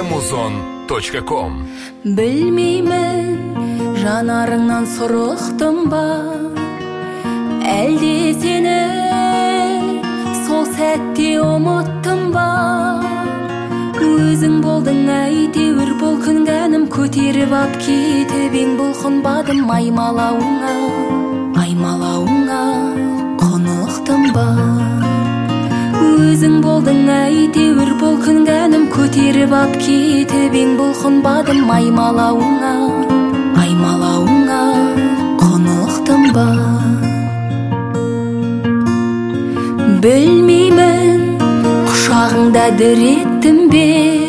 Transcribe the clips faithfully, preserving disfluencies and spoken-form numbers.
amazon точка ком. Білмеймін, жанарыңнан сұрықтым ба, әлде сені сол сәтте ұмыттым ба? Өзің болдың әйтеуір бұл күнгәнім, көтеріп ап кетіп ең бұл қонбадым. Аймалауыңа, аймалауыңа құнықтым ба? Өзің болдың әйтеуір бұл күнгәнім, көтеріп ап кетіп ең бұл қонбадым. Аймалауыңа, аймалауыңа құнықтым ба? Білмеймін, құшағыңда діреттім бе,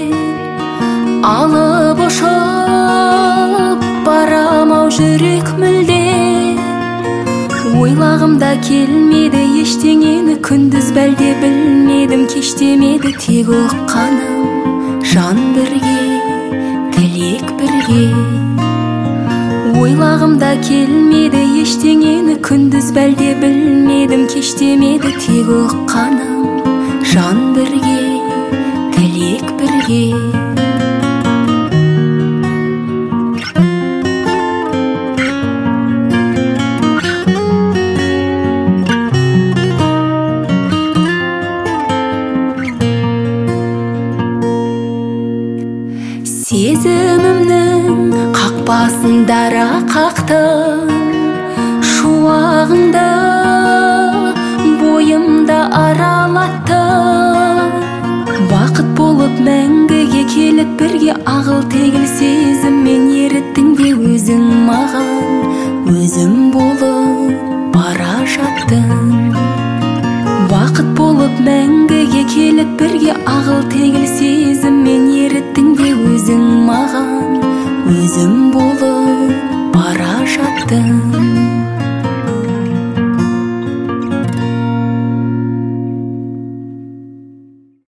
алып ұшып барамау жүрек мүлде. Ойлағымда келмеді ештеңені, күндіз бәлде білмедім, кештемеді тек ұққаным. Жан бірге, тілек бірге. Ойлағымда келмеді ештеңені, күндіз бәлде білмедім, кештемеді тек ұққаным. Жан бірге, тілек бірге. Сезімімнің қақпасын дара қақтың, шуағыңда бойымда аралаттың. Бақыт болып мәңгіге келіп бірге, ағыл тегіл сезіммен еріттің бе өзің маған, өзім болып бара жаттың. Бақыт болып мәңгіге келіп бірге, ағыл тегіл сезіммен еріттің бе өзің маған, өзім болып бара жаттың.